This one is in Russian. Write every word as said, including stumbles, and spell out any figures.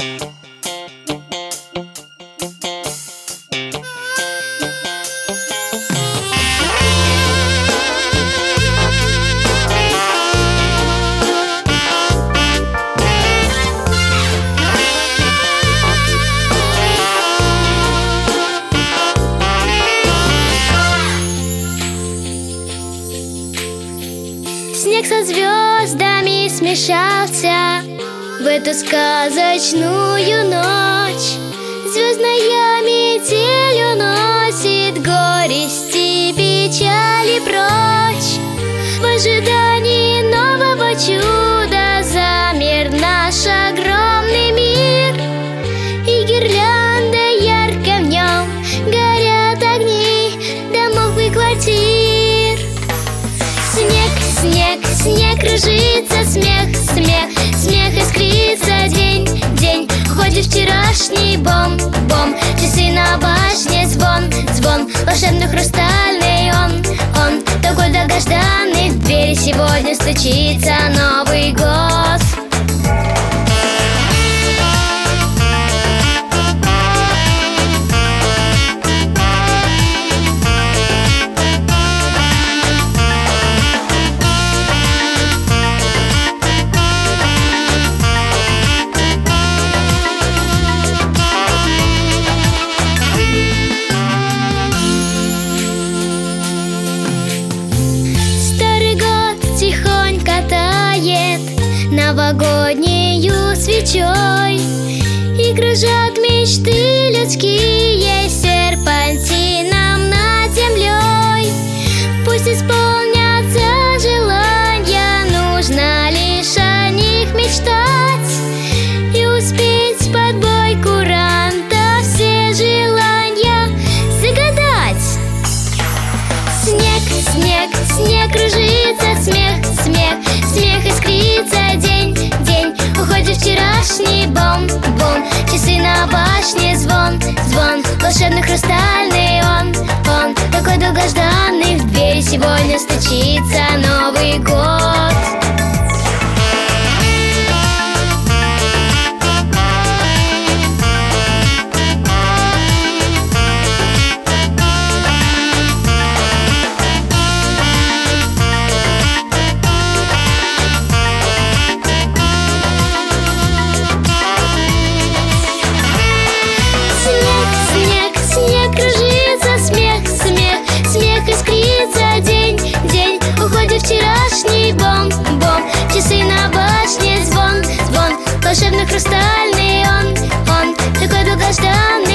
Снег со звездами смешался в эту сказочную ночь. Звездная метель уносит горести, печали прочь. В ожидании нового чуда замер наш огромный мир, и гирляндой ярко в нем горят огни домов и квартир. Снег, снег, снег кружится, смех, смех, смех искрится. День, день уходит вчерашний бом, бом. Часы на башне, звон, звон. Волшебный хрустальный он, он такой долгожданный. В двери сегодня стучится Новый год. Новогоднею свечой и кружат мечты людские серпантином над землей. Пусть исполнятся желания, нужно лишь о них мечтать и успеть под бой курантов все желания загадать. Снег, снег, снег кружится, смех, смех, смех искрится. День, день уходит вчерашний бом, бом. Часы на башне, звон, звон. Волшебный хрустальный он, он такой долгожданный. В двери сегодня стучится Новый год. Вчерашний бом, бом. Часы на башне, звон, звон. Волшебный хрустальный он, он такой долгожданный.